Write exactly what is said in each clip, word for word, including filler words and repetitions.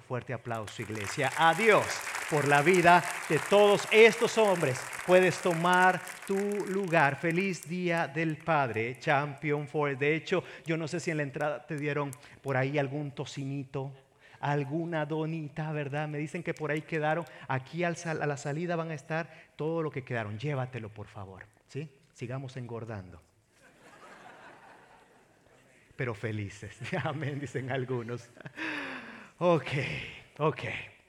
fuerte aplauso, iglesia, a Dios por la vida de todos estos hombres. Puedes tomar tu lugar. Feliz Día del Padre, Champion Force. De hecho, yo no sé si en la entrada te dieron por ahí algún tocinito, alguna donita, ¿verdad? Me dicen que por ahí quedaron. Aquí al sal, a la salida van a estar todo lo que quedaron. Llévatelo, por favor, ¿sí? Sigamos engordando. Pero felices. Amén, dicen algunos. Ok, ok.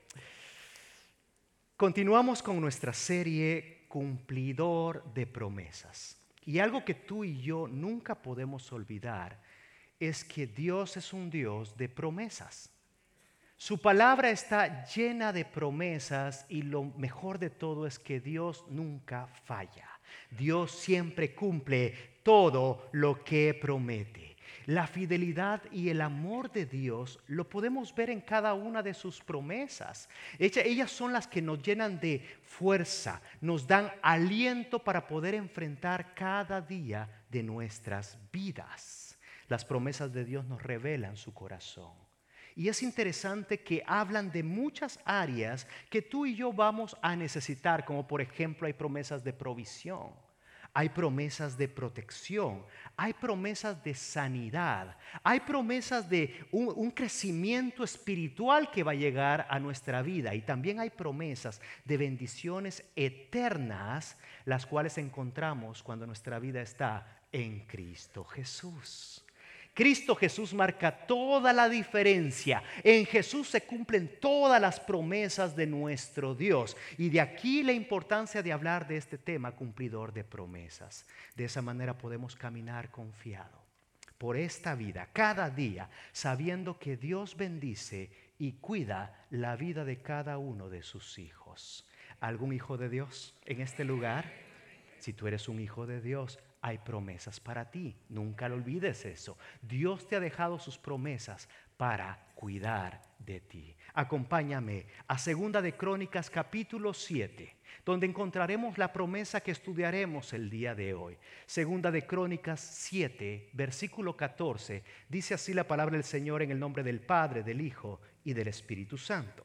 Continuamos con nuestra serie Cumplidor de Promesas. Y algo que tú y yo nunca podemos olvidar es que Dios es un Dios de promesas. Su palabra está llena de promesas y lo mejor de todo es que Dios nunca falla. Dios siempre cumple todo lo que promete. La fidelidad y el amor de Dios lo podemos ver en cada una de sus promesas. Ellas son las que nos llenan de fuerza, nos dan aliento para poder enfrentar cada día de nuestras vidas. Las promesas de Dios nos revelan su corazón. Y es interesante que hablan de muchas áreas que tú y yo vamos a necesitar, como por ejemplo hay promesas de provisión. Hay promesas de protección, hay promesas de sanidad, hay promesas de un, un crecimiento espiritual que va a llegar a nuestra vida y también hay promesas de bendiciones eternas, las cuales encontramos cuando nuestra vida está en Cristo Jesús. Cristo Jesús marca toda la diferencia. En Jesús se cumplen todas las promesas de nuestro Dios. Y de aquí la importancia de hablar de este tema, cumplidor de promesas. De esa manera podemos caminar confiado por esta vida, cada día, sabiendo que Dios bendice y cuida la vida de cada uno de sus hijos. ¿Algún hijo de Dios en este lugar? Si tú eres un hijo de Dios, hay promesas para ti. Nunca lo olvides eso. Dios te ha dejado sus promesas para cuidar de ti. Acompáñame a Segunda de Crónicas capítulo siete, donde encontraremos la promesa que estudiaremos el día de hoy. Segunda de Crónicas siete, versículo catorce, dice así la palabra del Señor en el nombre del Padre, del Hijo y del Espíritu Santo.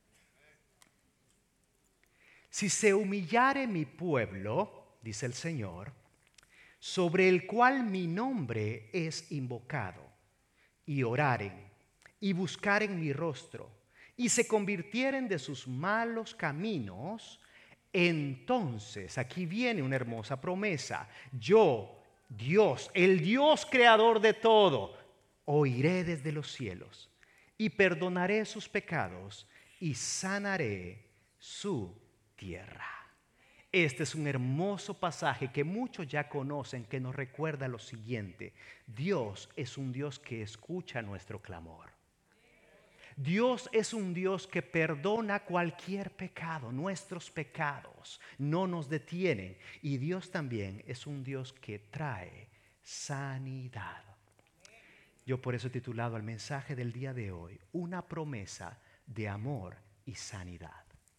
Si se humillare mi pueblo, dice el Señor, sobre el cual mi nombre es invocado, y oraren, y buscaren mi rostro, y se convirtieren de sus malos caminos, entonces, aquí viene una hermosa promesa, yo, Dios, el Dios creador de todo, oiré desde los cielos, y perdonaré sus pecados, y sanaré su tierra. Este es un hermoso pasaje que muchos ya conocen, que nos recuerda lo siguiente: Dios es un Dios que escucha nuestro clamor. Dios es un Dios que perdona cualquier pecado. Nuestros pecados no nos detienen. Y Dios también es un Dios que trae sanidad. Yo por eso he titulado al mensaje del día de hoy, una promesa de amor y sanidad.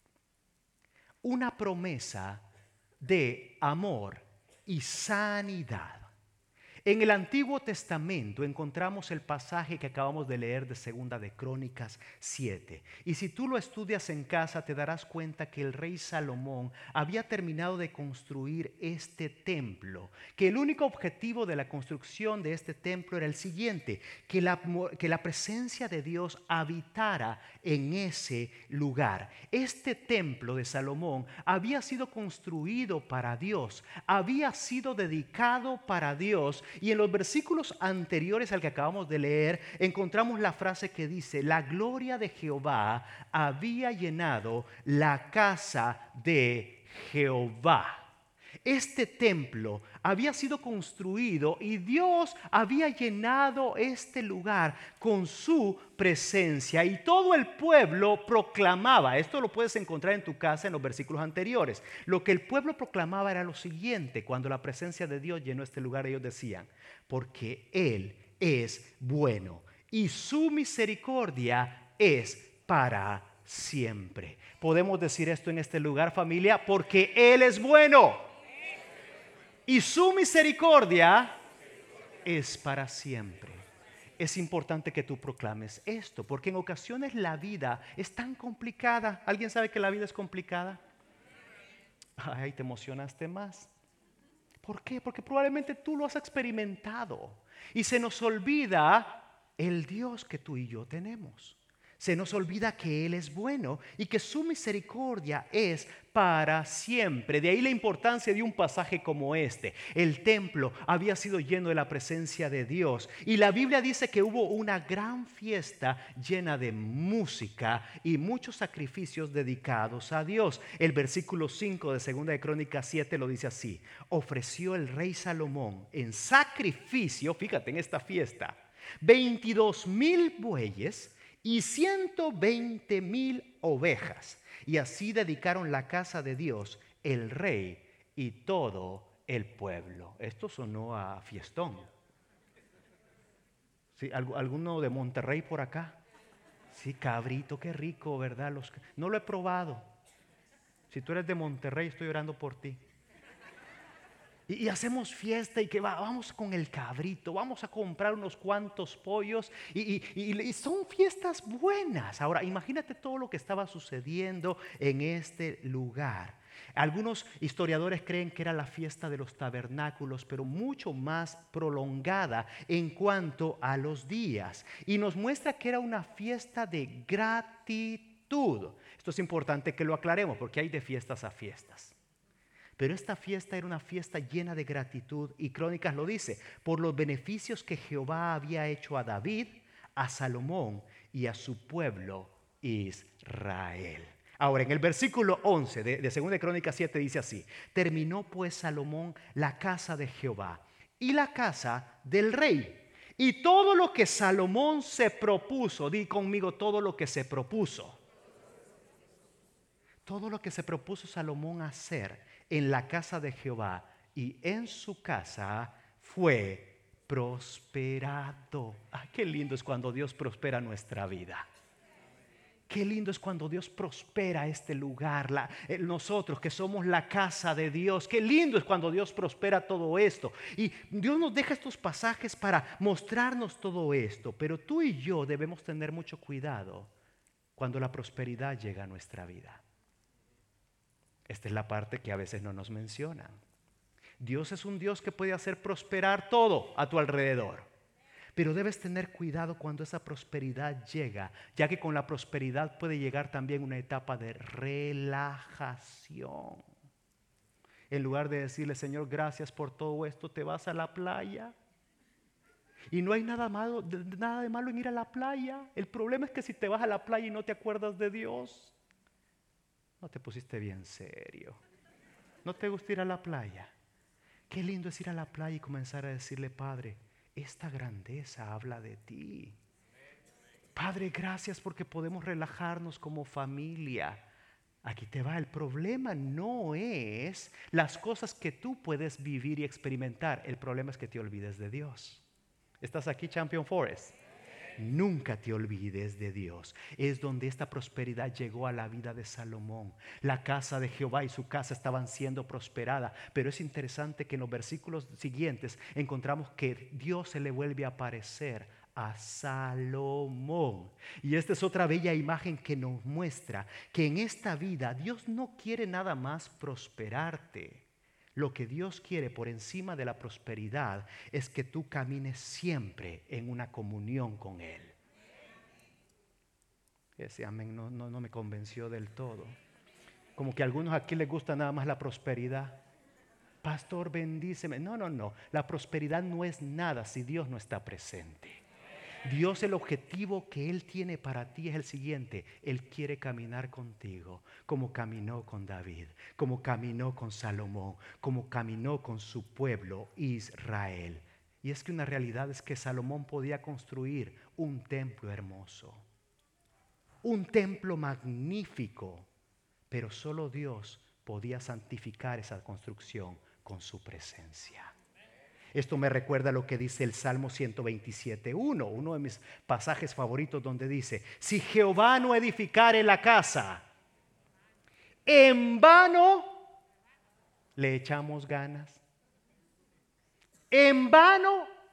Una promesa de amor y sanidad. En el Antiguo Testamento encontramos el pasaje que acabamos de leer de Segunda de Crónicas siete. Y si tú lo estudias en casa te darás cuenta que el rey Salomón había terminado de construir este templo. Que el único objetivo de la construcción de este templo era el siguiente: que la, que la presencia de Dios habitara en ese lugar. Este templo de Salomón había sido construido para Dios, había sido dedicado para Dios. Y en los versículos anteriores al que acabamos de leer encontramos la frase que dice: la gloria de Jehová había llenado la casa de Jehová. Este templo había sido construido y Dios había llenado este lugar con su presencia y todo el pueblo proclamaba. Esto lo puedes encontrar en tu casa en los versículos anteriores. Lo que el pueblo proclamaba era lo siguiente: cuando la presencia de Dios llenó este lugar, ellos decían: porque Él es bueno y su misericordia es para siempre. Podemos decir esto en este lugar, familia: porque Él es bueno y su misericordia es para siempre. es importante que tú proclames esto? Porque en ocasiones la vida es tan complicada. ¿Alguien sabe que la vida es complicada? Ay, te emocionaste más. ¿Por qué? Porque probablemente tú lo has experimentado y se nos olvida el Dios que tú y yo tenemos. Se nos olvida que Él es bueno y que su misericordia es para siempre. De ahí la importancia de un pasaje como este. El templo había sido lleno de la presencia de Dios y la Biblia dice que hubo una gran fiesta llena de música y muchos sacrificios dedicados a Dios. El versículo cinco de Segunda de Crónicas siete lo dice así: ofreció el rey Salomón en sacrificio, fíjate en esta fiesta, veintidós mil bueyes y ciento veinte mil ovejas. Y así dedicaron la casa de Dios, el rey y todo el pueblo. Esto sonó a fiestón. ¿Sí? ¿Alguno de Monterrey por acá? Sí, cabrito, qué rico, ¿verdad? Los, no lo he probado. Si tú eres de Monterrey, estoy orando por ti. Y, y hacemos fiesta y que va, vamos con el cabrito, vamos a comprar unos cuantos pollos y, y, y, y son fiestas buenas. Ahora, imagínate todo lo que estaba sucediendo en este lugar. Algunos historiadores creen que era la fiesta de los tabernáculos, pero mucho más prolongada en cuanto a los días. Y nos muestra que era una fiesta de gratitud. Esto es importante que lo aclaremos porque hay de fiestas a fiestas. Pero esta fiesta era una fiesta llena de gratitud y Crónicas lo dice, por los beneficios que Jehová había hecho a David, a Salomón y a su pueblo Israel. Ahora, en el versículo once de, de Segunda de Crónicas siete dice así: terminó pues Salomón la casa de Jehová y la casa del rey. Y todo lo que Salomón se propuso, di conmigo, todo lo que se propuso. Todo lo que se propuso Salomón hacer en la casa de Jehová y en su casa fue prosperado. Ah, qué lindo es cuando Dios prospera nuestra vida. Qué lindo es cuando Dios prospera este lugar, la, eh, nosotros que somos la casa de Dios. Qué lindo es cuando Dios prospera todo esto. Y Dios nos deja estos pasajes para mostrarnos todo esto. Pero tú y yo debemos tener mucho cuidado cuando la prosperidad llega a nuestra vida. Esta es la parte que a veces no nos mencionan. Dios es un Dios que puede hacer prosperar todo a tu alrededor. Pero debes tener cuidado cuando esa prosperidad llega, ya que con la prosperidad puede llegar también una etapa de relajación. En lugar de decirle, Señor, gracias por todo esto, te vas a la playa. Y no hay nada malo, nada de malo en ir a la playa. El problema es que si te vas a la playa y no te acuerdas de Dios, no te pusiste bien serio. ¿No te gusta ir a la playa? Qué lindo es ir a la playa y comenzar a decirle, Padre, esta grandeza habla de ti. Padre, gracias porque podemos relajarnos como familia. Aquí te va, el problema no es las cosas que tú puedes vivir y experimentar. El problema es que te olvides de Dios. ¿Estás aquí, Champion Forest? Nunca te olvides de Dios. Es donde esta prosperidad llegó a la vida de Salomón. La casa de Jehová y su casa estaban siendo prosperadas. Pero es interesante que en los versículos siguientes encontramos que Dios se le vuelve a aparecer a Salomón. Y esta es otra bella imagen que nos muestra que en esta vida Dios no quiere nada más prosperarte. Lo que Dios quiere por encima de la prosperidad es que tú camines siempre en una comunión con Él. Ese amén no, no, no me convenció del todo. Como que a algunos aquí les gusta nada más la prosperidad. Pastor, bendíceme. No, no, no. La prosperidad no es nada si Dios no está presente. Dios, el objetivo que Él tiene para ti es el siguiente: Él quiere caminar contigo como caminó con David, como caminó con Salomón, como caminó con su pueblo Israel. Y es que una realidad es que Salomón podía construir un templo hermoso, un templo magnífico, pero solo Dios podía santificar esa construcción con su presencia. Esto me recuerda lo que dice el Salmo ciento veintisiete, uno, uno de mis pasajes favoritos, donde dice: si Jehová no edificare la casa, en vano le echamos ganas. En vano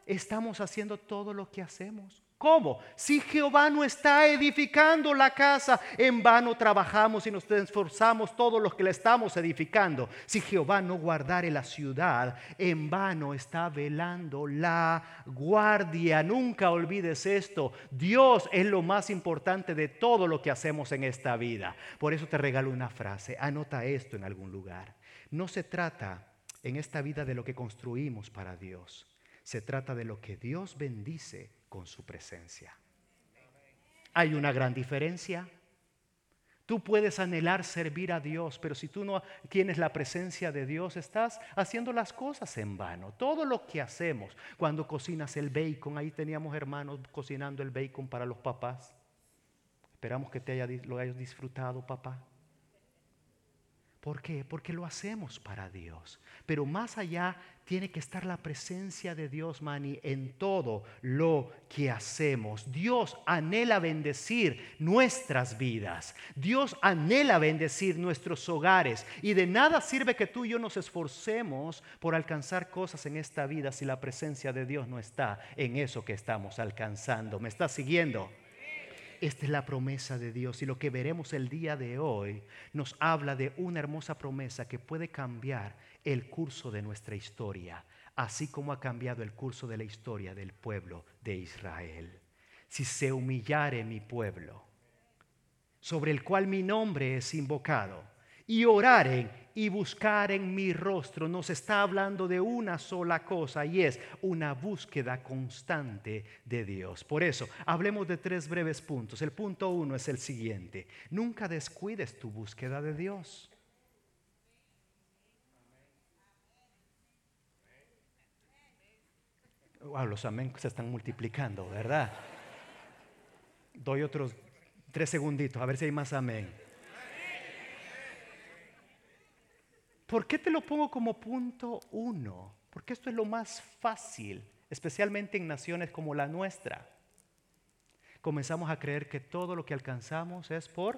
estamos haciendo todo lo que hacemos. ¿Cómo? Si Jehová no está edificando la casa, en vano trabajamos y nos esforzamos todos los que la estamos edificando. Si Jehová no guardare la ciudad, en vano está velando la guardia. Nunca olvides esto. Dios es lo más importante de todo lo que hacemos en esta vida. Por eso te regalo una frase. Anota esto en algún lugar. No se trata en esta vida de lo que construimos para Dios. Se trata de lo que Dios bendice con su presencia. Hay una gran diferencia. Tú puedes anhelar servir a Dios, pero si tú no tienes la presencia de Dios, estás haciendo las cosas en vano. Todo lo que hacemos, cuando cocinas el bacon, ahí teníamos hermanos cocinando el bacon para los papás. Esperamos que te haya, lo hayas disfrutado, papá. ¿Por qué? Porque lo hacemos para Dios. Pero más allá tiene que estar la presencia de Dios, Manny, en todo lo que hacemos. Dios anhela bendecir nuestras vidas. Dios anhela bendecir nuestros hogares. Y de nada sirve que tú y yo nos esforcemos por alcanzar cosas en esta vida si la presencia de Dios no está en eso que estamos alcanzando. ¿Me estás siguiendo? Esta es la promesa de Dios, y lo que veremos el día de hoy nos habla de una hermosa promesa que puede cambiar el curso de nuestra historia, así como ha cambiado el curso de la historia del pueblo de Israel. Si se humillare mi pueblo, sobre el cual mi nombre es invocado, y oraren y buscaren mi rostro, nos está hablando de una sola cosa, y es una búsqueda constante de Dios. Por eso, hablemos de tres breves puntos. El punto uno es el siguiente: nunca descuides tu búsqueda de Dios. Wow, los amén se están multiplicando, ¿verdad? Doy otros tres segunditos, a ver si hay más amén. ¿Por qué te lo pongo como punto uno? Porque esto es lo más fácil, especialmente en naciones como la nuestra. Comenzamos a creer que todo lo que alcanzamos es por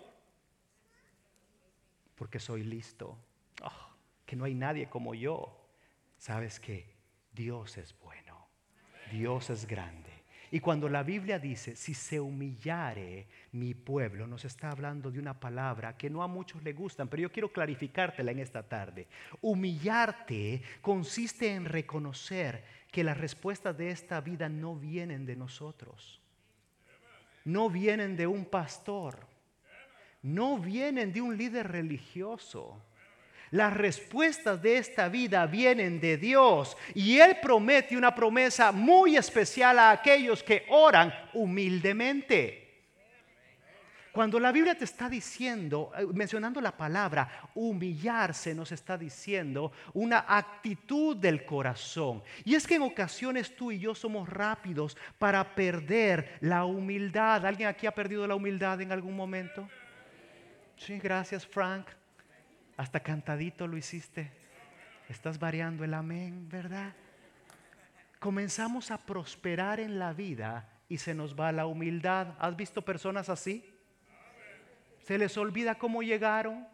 porque soy listo, oh, que no hay nadie como yo. ¿Sabes qué? Dios es bueno, Dios es grande. Y cuando la Biblia dice, si se humillare mi pueblo, nos está hablando de una palabra que no a muchos le gustan, pero yo quiero clarificártela en esta tarde. Humillarte consiste en reconocer que las respuestas de esta vida no vienen de nosotros, no vienen de un pastor, no vienen de un líder religioso. Las respuestas de esta vida vienen de Dios, y Él promete una promesa muy especial a aquellos que oran humildemente. Cuando la Biblia te está diciendo, mencionando la palabra humillarse, nos está diciendo una actitud del corazón. Y es que en ocasiones tú y yo somos rápidos para perder la humildad. ¿Alguien aquí ha perdido la humildad en algún momento? Sí, gracias, Frank. Hasta cantadito lo hiciste. Estás variando el amén, ¿verdad? Comenzamos a prosperar en la vida y se nos va la humildad. ¿Has visto personas así? Se les olvida cómo llegaron.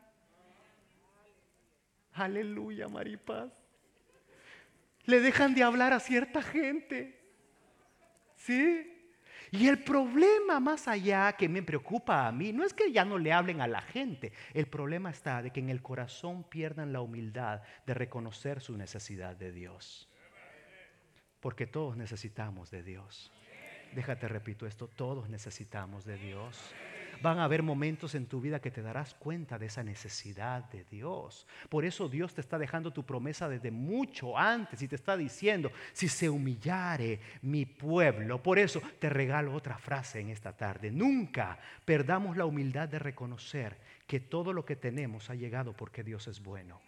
Aleluya, Maripaz. Le dejan de hablar a cierta gente. ¿Sí? Y el problema más allá que me preocupa a mí no es que ya no le hablen a la gente. El problema está de que en el corazón pierdan la humildad de reconocer su necesidad de Dios. Porque todos necesitamos de Dios. Déjate, repito esto, todos necesitamos de Dios. Van a haber momentos en tu vida que te darás cuenta de esa necesidad de Dios. Por eso Dios te está dejando tu promesa desde mucho antes y te está diciendo, si se humillare mi pueblo. Por eso te regalo otra frase en esta tarde. Nunca perdamos la humildad de reconocer que todo lo que tenemos ha llegado porque Dios es bueno.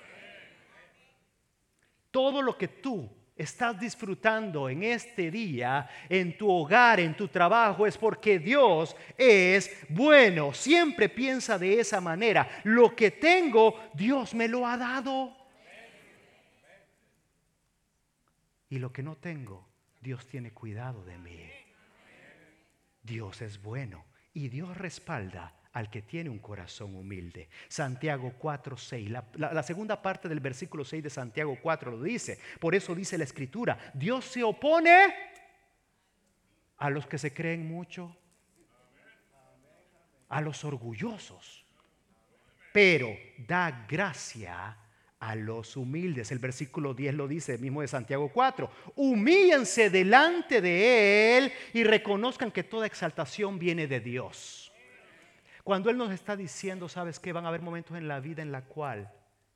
Todo lo que tú estás disfrutando en este día, en tu hogar, en tu trabajo, es porque Dios es bueno. Siempre piensa de esa manera. Lo que tengo, Dios me lo ha dado. Y lo que no tengo, Dios tiene cuidado de mí. Dios es bueno y Dios respalda al que tiene un corazón humilde. Santiago cuatro, seis. La, la, la segunda parte del versículo seis de Santiago cuatro lo dice. Por eso dice la Escritura: Dios se opone a los que se creen mucho, a los orgullosos, pero da gracia a los humildes. El versículo diez lo dice, mismo de Santiago cuatro. Humíllense delante de Él y reconozcan que toda exaltación viene de Dios. Cuando Él nos está diciendo, ¿sabes qué? Van a haber momentos en la vida en la cual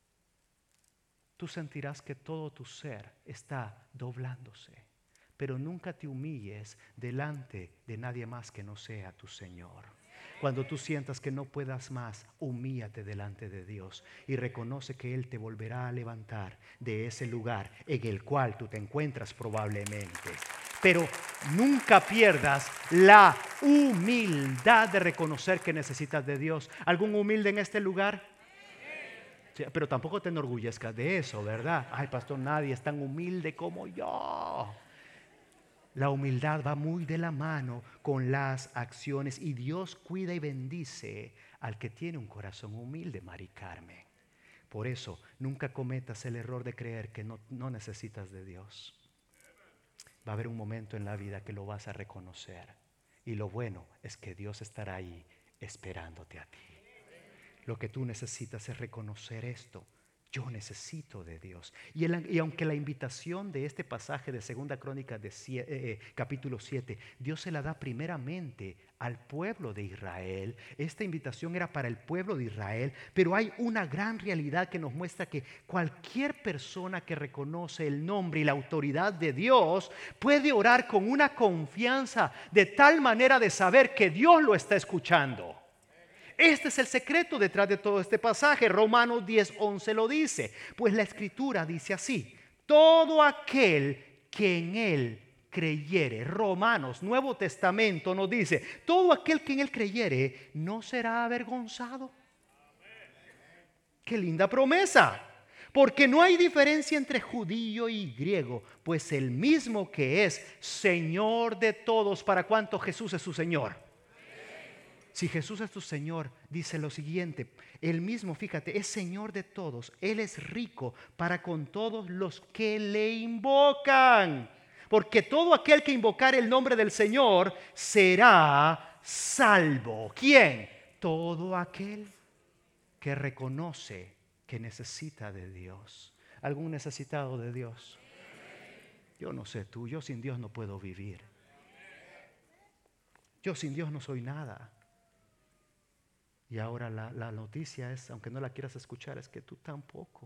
tú sentirás que todo tu ser está doblándose, pero nunca te humilles delante de nadie más que no sea tu Señor. Cuando tú sientas que no puedas más, humíllate delante de Dios y reconoce que Él te volverá a levantar de ese lugar en el cual tú te encuentras probablemente. Pero nunca pierdas la humildad de reconocer que necesitas de Dios. ¿Algún humilde en este lugar? Sí, pero tampoco te enorgullezcas de eso, ¿verdad? Ay, pastor, nadie es tan humilde como yo. La humildad va muy de la mano con las acciones y Dios cuida y bendice al que tiene un corazón humilde, Mari Carmen. Por eso, nunca cometas el error de creer que no, no necesitas de Dios. Va a haber un momento en la vida que lo vas a reconocer y lo bueno es que Dios estará ahí esperándote a ti. Lo que tú necesitas es reconocer esto. Yo necesito de Dios. Y, el, y aunque la invitación de este pasaje de Segunda Crónica de siete, eh, capítulo siete, Dios se la da primeramente al pueblo de Israel. Esta invitación era para el pueblo de Israel, pero hay una gran realidad que nos muestra que cualquier persona que reconoce el nombre y la autoridad de Dios puede orar con una confianza de tal manera de saber que Dios lo está escuchando. Este es el secreto detrás de todo este pasaje. Romanos diez, once lo dice. Pues la Escritura dice así: todo aquel que en Él creyere. Romanos, Nuevo Testamento nos dice: todo aquel que en Él creyere no será avergonzado. ¡Qué linda promesa! Porque no hay diferencia entre judío y griego, pues el mismo que es Señor de todos. ¿Para cuánto Jesús es su Señor? Si Jesús es tu Señor, dice lo siguiente: Él mismo, fíjate, es Señor de todos. Él es rico para con todos los que le invocan. Porque todo aquel que invocare el nombre del Señor será salvo. ¿Quién? Todo aquel que reconoce que necesita de Dios. ¿Algún necesitado de Dios? Yo no sé tú, yo sin Dios no puedo vivir. Yo sin Dios no soy nada. Y ahora la, la noticia es, aunque no la quieras escuchar, es que tú tampoco.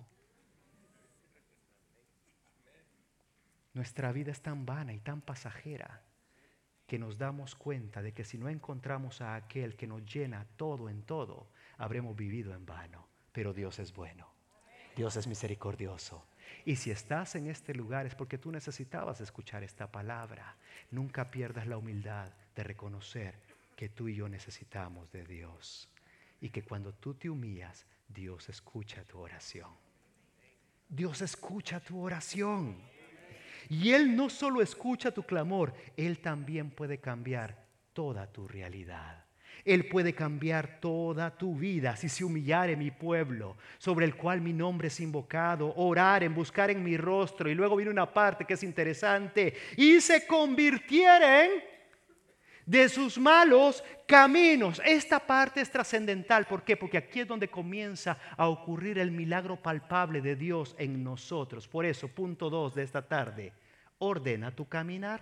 Nuestra vida es tan vana y tan pasajera que nos damos cuenta de que si no encontramos a aquel que nos llena todo en todo, habremos vivido en vano. Pero Dios es bueno. Dios es misericordioso. Y si estás en este lugar es porque tú necesitabas escuchar esta palabra. Nunca pierdas la humildad de reconocer que tú y yo necesitamos de Dios. Y que cuando tú te humillas, Dios escucha tu oración. Dios escucha tu oración. Y Él no solo escucha tu clamor, Él también puede cambiar toda tu realidad. Él puede cambiar toda tu vida. Si se humillare mi pueblo, sobre el cual mi nombre es invocado, orar en buscar en mi rostro. Y luego viene una parte que es interesante: y se convirtieren de sus malos caminos. Esta parte es trascendental. ¿Por qué? Porque aquí es donde comienza a ocurrir el milagro palpable de Dios en nosotros. Por eso, punto dos de esta tarde: ordena tu caminar.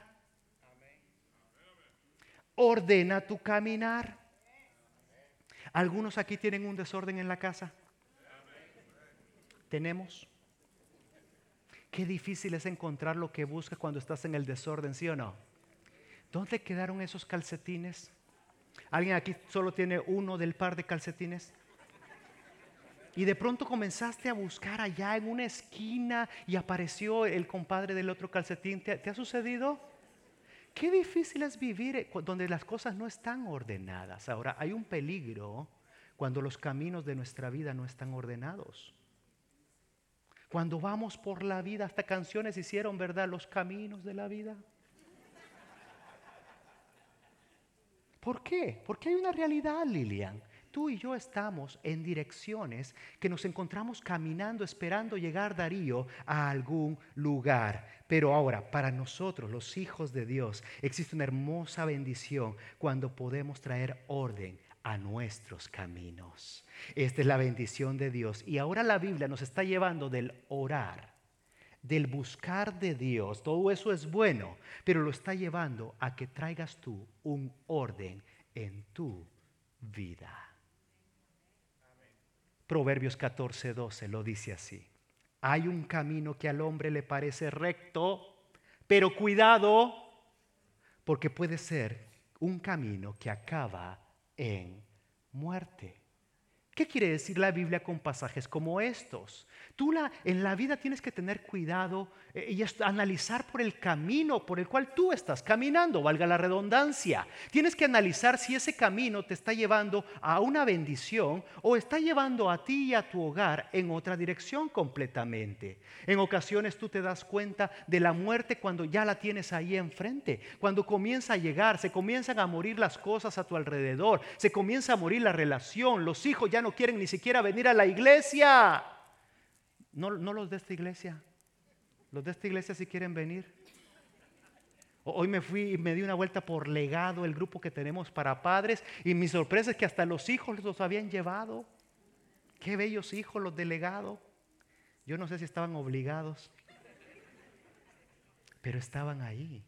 Ordena tu caminar. ¿Algunos aquí tienen un desorden en la casa? ¿Tenemos? Qué difícil es encontrar lo que buscas cuando estás en el desorden, ¿sí o no? ¿Dónde quedaron esos calcetines? ¿Alguien aquí solo tiene uno del par de calcetines? Y de pronto comenzaste a buscar allá en una esquina y apareció el compadre del otro calcetín. ¿Te, te ha sucedido? Qué difícil es vivir donde las cosas no están ordenadas. Ahora, hay un peligro cuando los caminos de nuestra vida no están ordenados. Cuando vamos por la vida, hasta canciones hicieron, ¿verdad? Los caminos de la vida. ¿Por qué? Porque hay una realidad, Lilian. tú y yo estamos en direcciones que nos encontramos caminando, esperando llegar, Darío, a algún lugar. Pero ahora, para nosotros, los hijos de Dios, existe una hermosa bendición cuando podemos traer orden a nuestros caminos. Esta es la bendición de Dios. Y ahora la Biblia nos está llevando del orar, del buscar de Dios. Todo eso es bueno, pero lo está llevando a que traigas tú un orden en tu vida. Proverbios catorce doce lo dice así: hay un camino que al hombre le parece recto, pero cuidado, porque puede ser un camino que acaba en muerte. ¿Qué quiere decir la Biblia con pasajes como estos? Tú la, en la vida tienes que tener cuidado eh, y analizar por el camino por el cual tú estás caminando, valga la redundancia. Tienes que analizar si ese camino te está llevando a una bendición o está llevando a ti y a tu hogar en otra dirección completamente. En ocasiones tú te das cuenta de la muerte cuando ya la tienes ahí enfrente, cuando comienza a llegar, se comienzan a morir las cosas a tu alrededor, se comienza a morir la relación, los hijos ya no quieren ni siquiera venir a la iglesia. No, no los de esta iglesia. Los de esta iglesia sí quieren venir. Hoy me fui y me di una vuelta por Legado, el grupo que tenemos para padres, y mi sorpresa es que hasta los hijos los habían llevado. Qué bellos hijos los de Legado. Yo no sé si estaban obligados, pero estaban ahí.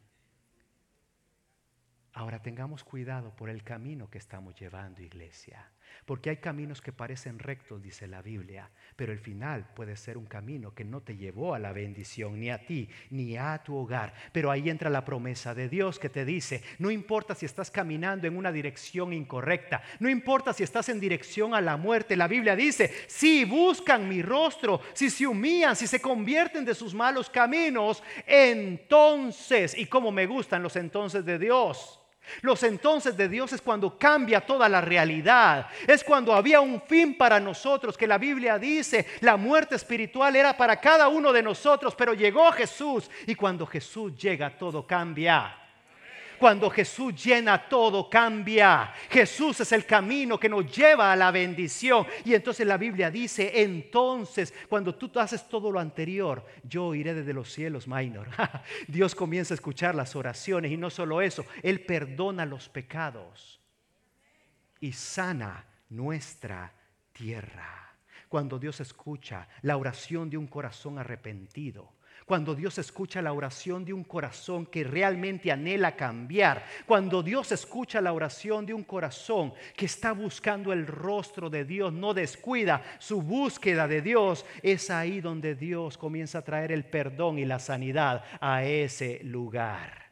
Ahora tengamos cuidado por el camino que estamos llevando, iglesia, porque hay caminos que parecen rectos, dice la Biblia, pero el final puede ser un camino que no te llevó a la bendición, ni a ti, ni a tu hogar. Pero ahí entra la promesa de Dios que te dice: no importa si estás caminando en una dirección incorrecta, no importa si estás en dirección a la muerte. La Biblia dice: si buscan mi rostro, si se humillan, si se convierten de sus malos caminos, entonces, y como me gustan los entonces de Dios. Los entonces de Dios es cuando cambia toda la realidad. Es cuando había un fin para nosotros, que la Biblia dice la muerte espiritual era para cada uno de nosotros, pero llegó Jesús, y cuando Jesús llega todo cambia. Cuando Jesús llena, todo cambia. Jesús es el camino que nos lleva a la bendición. Y entonces la Biblia dice: entonces, cuando tú haces todo lo anterior, yo iré desde los cielos, minor. Dios comienza a escuchar las oraciones, y no solo eso, Él perdona los pecados y sana nuestra tierra. Cuando Dios escucha la oración de un corazón arrepentido, cuando Dios escucha la oración de un corazón que realmente anhela cambiar, cuando Dios escucha la oración de un corazón que está buscando el rostro de Dios, no descuida su búsqueda de Dios, es ahí donde Dios comienza a traer el perdón y la sanidad a ese lugar.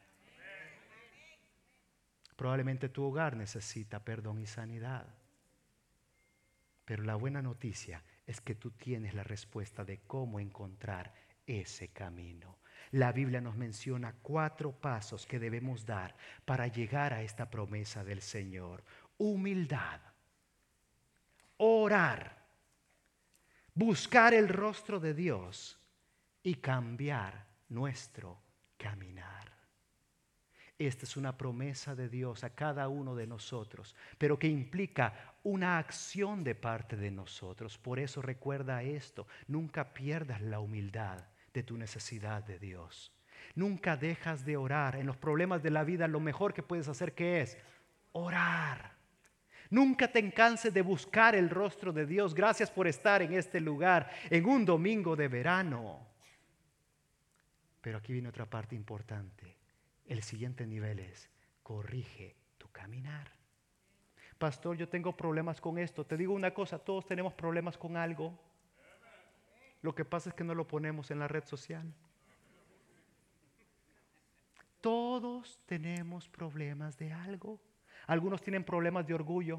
Probablemente tu hogar necesita perdón y sanidad, pero la buena noticia es que tú tienes la respuesta de cómo encontrar ese camino. La Biblia nos menciona cuatro pasos que debemos dar para llegar a esta promesa del Señor: humildad, orar, buscar el rostro de Dios y cambiar nuestro caminar. Esta es una promesa de Dios a cada uno de nosotros, pero que implica una acción de parte de nosotros. Por eso recuerda esto: nunca pierdas la humildad de tu necesidad de Dios. Nunca dejas de orar. En los problemas de la vida, lo mejor que puedes hacer, ¿qué es? Orar. Nunca te canses de buscar el rostro de Dios. Gracias por estar en este lugar en un domingo de verano. Pero aquí viene otra parte importante. El siguiente nivel es: corrige tu caminar. Pastor, yo tengo problemas con esto. Te digo una cosa: todos tenemos problemas con algo. Lo que pasa es que no lo ponemos en la red social. Todos tenemos problemas de algo. Algunos tienen problemas de orgullo.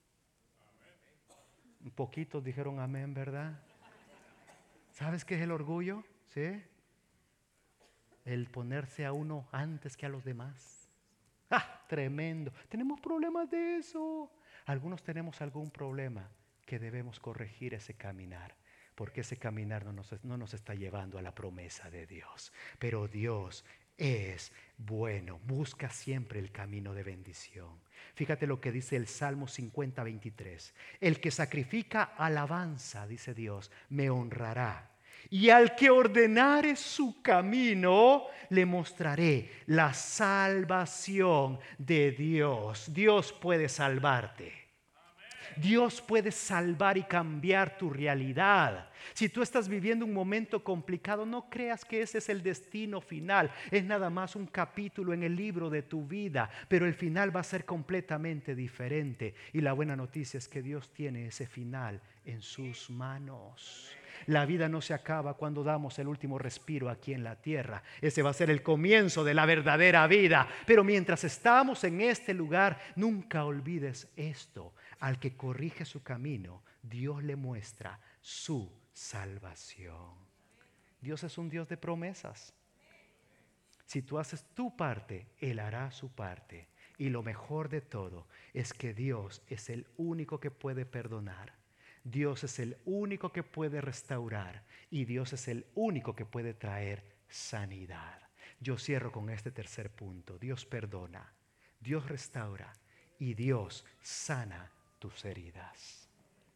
Un poquitos dijeron amén, ¿verdad? ¿Sabes qué es el orgullo? ¿Sí? El ponerse a uno antes que a los demás. ¡Ah! Tremendo. Tenemos problemas de eso. Algunos tenemos algún problema que debemos corregir ese caminar, porque ese caminar no nos, no nos está llevando a la promesa de Dios. Pero Dios es bueno. Busca siempre el camino de bendición. Fíjate lo que dice el Salmo cincuenta, veintitrés. El que sacrifica alabanza, dice Dios, me honrará. Y al que ordenare su camino, le mostraré la salvación de Dios. Dios puede salvarte. Dios puede salvar y cambiar tu realidad. Si tú estás viviendo un momento complicado, no creas que ese es el destino final. Es nada más un capítulo en el libro de tu vida, pero el final va a ser completamente diferente. Y la buena noticia es que Dios tiene ese final en sus manos. La vida no se acaba cuando damos el último respiro aquí en la tierra. Ese va a ser el comienzo de la verdadera vida. Pero mientras estamos en este lugar, nunca olvides esto. Al que corrige su camino, Dios le muestra su salvación. Dios es un Dios de promesas. Si tú haces tu parte, Él hará su parte. Y lo mejor de todo es que Dios es el único que puede perdonar. Dios es el único que puede restaurar. Y Dios es el único que puede traer sanidad. Yo cierro con este tercer punto. Dios perdona, Dios restaura y Dios sana tus heridas.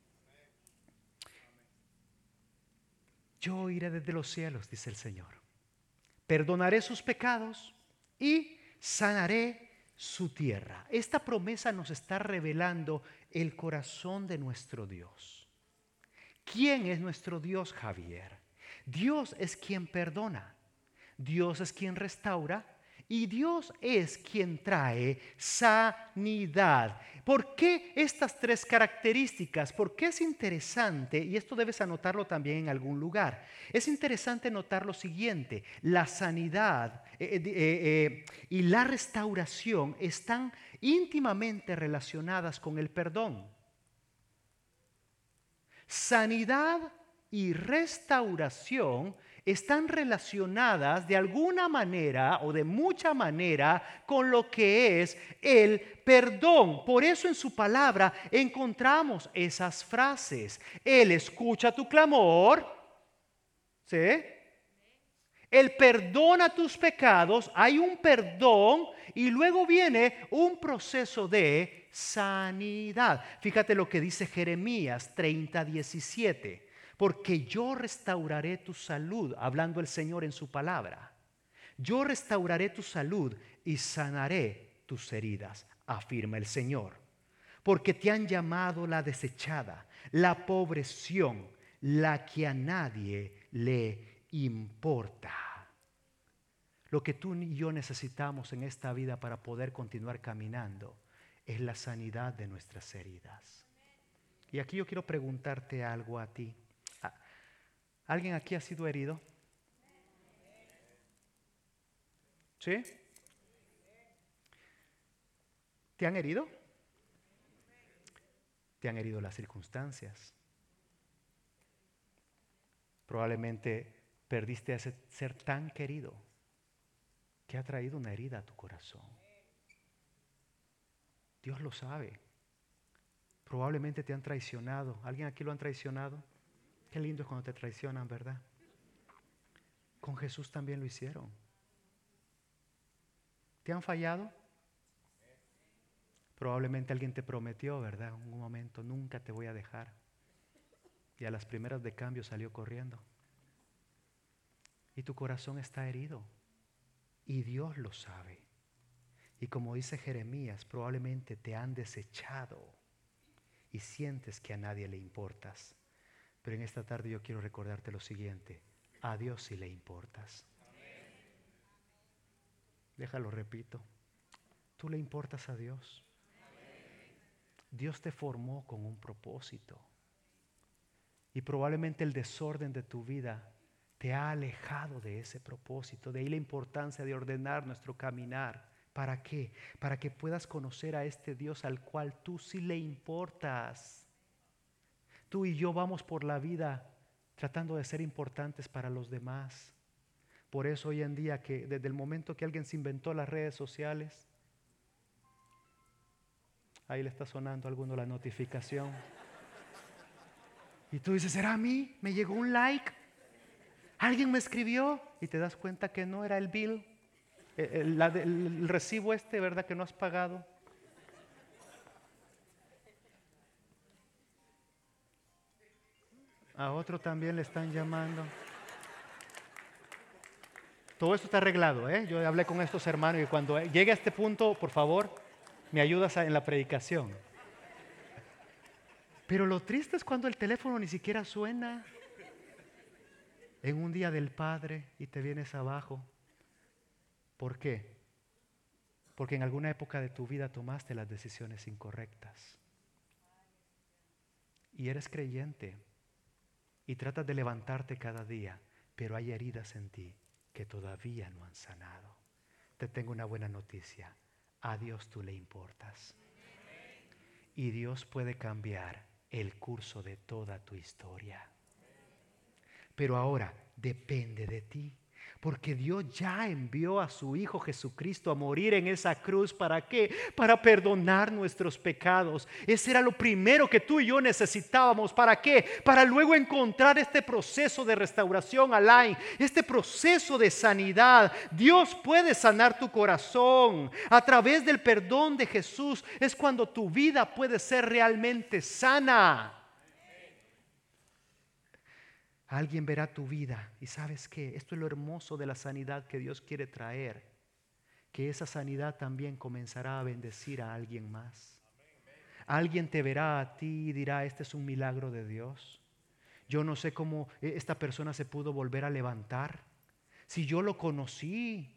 Yo iré desde los cielos, dice el Señor. Perdonaré sus pecados y sanaré su tierra. Esta promesa nos está revelando el corazón de nuestro Dios. ¿Quién es nuestro Dios, Javier? Dios es quien perdona, Dios es quien restaura y Dios es quien trae sanidad. ¿Por qué estas tres características? Porque es interesante, y esto debes anotarlo también en algún lugar. Es interesante notar lo siguiente: la sanidad eh, eh, eh, y la restauración están íntimamente relacionadas con el perdón. Sanidad y restauración están relacionadas de alguna manera o de mucha manera con lo que es el perdón. Por eso en su palabra encontramos esas frases. Él escucha tu clamor, ¿sí? Él perdona tus pecados, hay un perdón y luego viene un proceso de sanidad. Fíjate lo que dice Jeremías treinta, diecisiete. Porque yo restauraré tu salud, hablando el Señor en su palabra. Yo restauraré tu salud y sanaré tus heridas, afirma el Señor. Porque te han llamado la desechada, la pobreción, la que a nadie le importa. Lo que tú y yo necesitamos en esta vida para poder continuar caminando es la sanidad de nuestras heridas. Y aquí yo quiero preguntarte algo a ti. ¿Alguien aquí ha sido herido? ¿Sí? ¿Te han herido? Te han herido las circunstancias. Probablemente perdiste a ese ser tan querido que ha traído una herida a tu corazón. Dios lo sabe. Probablemente te han traicionado. ¿Alguien aquí lo han traicionado? Qué lindo es cuando te traicionan, ¿verdad? Con Jesús también lo hicieron. ¿Te han fallado? Probablemente alguien te prometió, ¿verdad? En un momento, nunca te voy a dejar. Y a las primeras de cambio salió corriendo. Y tu corazón está herido. Y Dios lo sabe. Y como dice Jeremías, probablemente te han desechado. Y sientes que a nadie le importas. Pero en esta tarde yo quiero recordarte lo siguiente: a Dios sí le importas. Déjalo, repito. Tú le importas a Dios. Dios te formó con un propósito. Y probablemente el desorden de tu vida te ha alejado de ese propósito. De ahí la importancia de ordenar nuestro caminar. ¿Para qué? Para que puedas conocer a este Dios al cual tú sí le importas. Tú y yo vamos por la vida tratando de ser importantes para los demás. Por eso hoy en día, que desde el momento que alguien se inventó las redes sociales, ahí le está sonando a alguno la notificación. Y tú dices, ¿será a mí? ¿Me llegó un like? ¿Alguien me escribió? Y te das cuenta que no era el Bill. el, la, el recibo este, ¿verdad? Que no has pagado. A otro también le están llamando. Todo esto está arreglado, ¿eh? Yo hablé con estos hermanos y cuando llegue a este punto, por favor, me ayudas en la predicación. Pero lo triste es cuando el teléfono ni siquiera suena. En un día del Padre y te vienes abajo. ¿Por qué? Porque en alguna época de tu vida tomaste las decisiones incorrectas. Y eres creyente y tratas de levantarte cada día, pero hay heridas en ti que todavía no han sanado. Te tengo una buena noticia. A Dios tú le importas. Y Dios puede cambiar el curso de toda tu historia. Pero ahora depende de ti. Porque Dios ya envió a su Hijo Jesucristo a morir en esa cruz. ¿Para qué? Para perdonar nuestros pecados. Ese era lo primero que tú y yo necesitábamos. ¿Para qué? Para luego encontrar este proceso de restauración, Alain. Este proceso de sanidad. Dios puede sanar tu corazón. A través del perdón de Jesús es cuando tu vida puede ser realmente sana. Alguien verá tu vida y ¿sabes qué? Esto es lo hermoso de la sanidad que Dios quiere traer. Que esa sanidad también comenzará a bendecir a alguien más. Alguien te verá a ti y dirá, este es un milagro de Dios. Yo no sé cómo esta persona se pudo volver a levantar. Si yo lo conocí.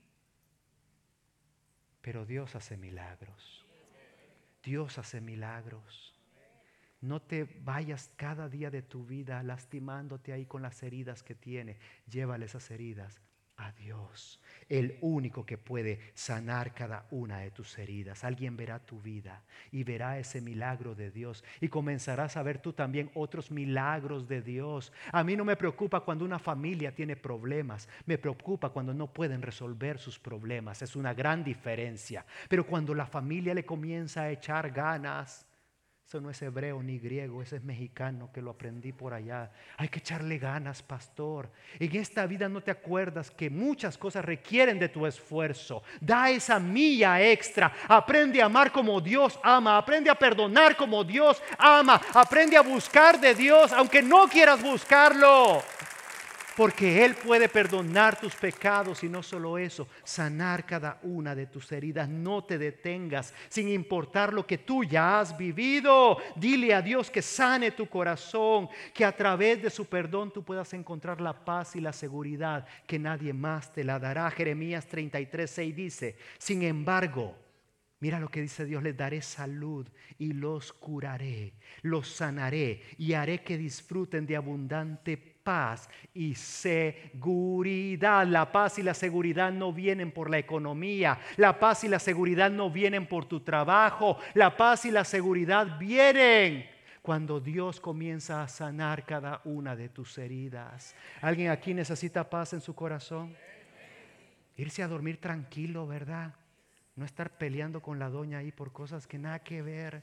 Pero Dios hace milagros. Dios hace milagros. No te vayas cada día de tu vida lastimándote ahí con las heridas que tiene. Llévale esas heridas a Dios, el único que puede sanar cada una de tus heridas. Alguien verá tu vida y verá ese milagro de Dios y comenzarás a ver tú también otros milagros de Dios. A mí no me preocupa cuando una familia tiene problemas, me preocupa cuando no pueden resolver sus problemas. Es una gran diferencia. Pero cuando la familia le comienza a echar ganas, eso no es hebreo ni griego, ese es mexicano que lo aprendí por allá. Hay que echarle ganas, pastor. En esta vida no te acuerdas que muchas cosas requieren de tu esfuerzo. Da esa milla extra. Aprende a amar como Dios ama. Aprende a perdonar como Dios ama. Aprende a buscar de Dios aunque no quieras buscarlo. Porque Él puede perdonar tus pecados y no solo eso, sanar cada una de tus heridas. No te detengas sin importar lo que tú ya has vivido. Dile a Dios que sane tu corazón, que a través de su perdón tú puedas encontrar la paz y la seguridad que nadie más te la dará. Jeremías treinta y tres, seis dice, sin embargo, mira lo que dice Dios, les daré salud y los curaré, los sanaré y haré que disfruten de abundante paz y seguridad. La paz y la seguridad no vienen por la economía, la paz y la seguridad no vienen por tu trabajo, la paz y la seguridad vienen cuando Dios comienza a sanar cada una de tus heridas. ¿Alguien aquí necesita paz en su corazón? Irse a dormir tranquilo, ¿verdad? No estar peleando con la doña ahí por cosas que nada que ver.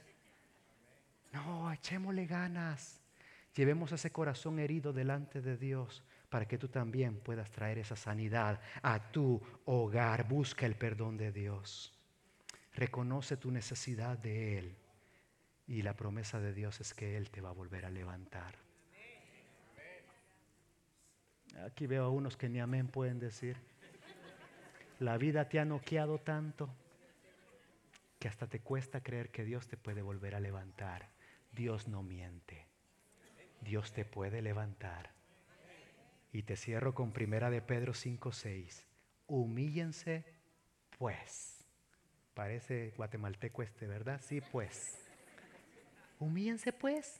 No, echémosle ganas. Llevemos ese corazón herido delante de Dios para que tú también puedas traer esa sanidad a tu hogar. Busca el perdón de Dios. Reconoce tu necesidad de Él. Y la promesa de Dios es que Él te va a volver a levantar. Aquí veo a unos que ni amén pueden decir. La vida te ha noqueado tanto que hasta te cuesta creer que Dios te puede volver a levantar. Dios no miente. Dios te puede levantar. Y te cierro con primera de Pedro cinco, seis. Humíllense pues. Parece guatemalteco este, ¿verdad? Sí, pues. Humíllense pues.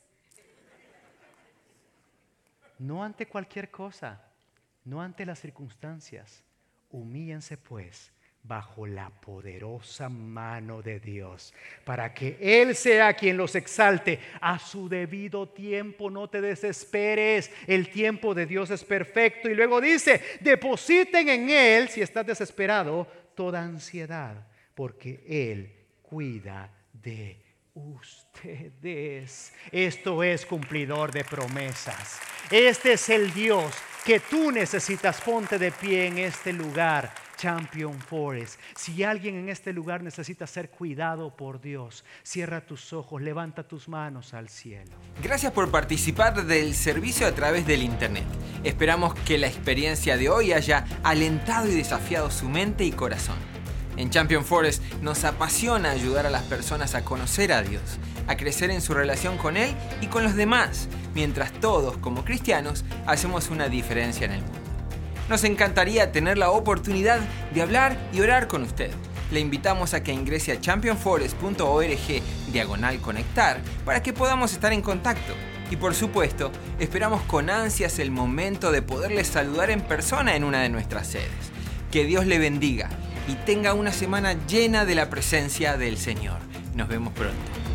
No ante cualquier cosa, no ante las circunstancias. Humíllense pues bajo la poderosa mano de Dios, para que Él sea quien los exalte a su debido tiempo. No te desesperes, el tiempo de Dios es perfecto. Y luego dice, depositen en Él, si estás desesperado, toda ansiedad, porque Él cuida de ustedes. Esto es cumplidor de promesas. Este es el Dios que tú necesitas. Ponte de pie en este lugar Champion Forest. Si alguien en este lugar necesita ser cuidado por Dios, cierra tus ojos, levanta tus manos al cielo. Gracias por participar del servicio a través del internet. Esperamos que la experiencia de hoy haya alentado y desafiado su mente y corazón. En Champion Forest nos apasiona ayudar a las personas a conocer a Dios, a crecer en su relación con Él y con los demás, mientras todos, como cristianos, hacemos una diferencia en el mundo. Nos encantaría tener la oportunidad de hablar y orar con usted. Le invitamos a que ingrese a champion forest punto org diagonal conectar para que podamos estar en contacto. Y por supuesto, esperamos con ansias el momento de poderles saludar en persona en una de nuestras sedes. Que Dios le bendiga y tenga una semana llena de la presencia del Señor. Nos vemos pronto.